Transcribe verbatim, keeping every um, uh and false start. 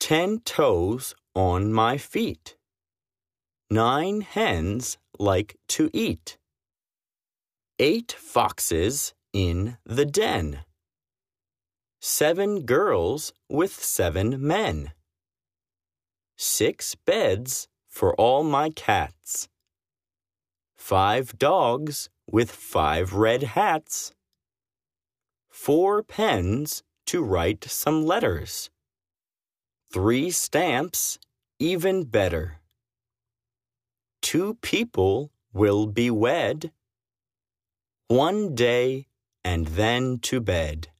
Ten toes on my feet. Nine hens like to eat. Eight foxes in the den. Seven girls with seven men. Six beds for all my cats. Five dogs with five red hats. Four pens to write some letters. Three stamps, even better. Two people will be wed. One day and then to bed.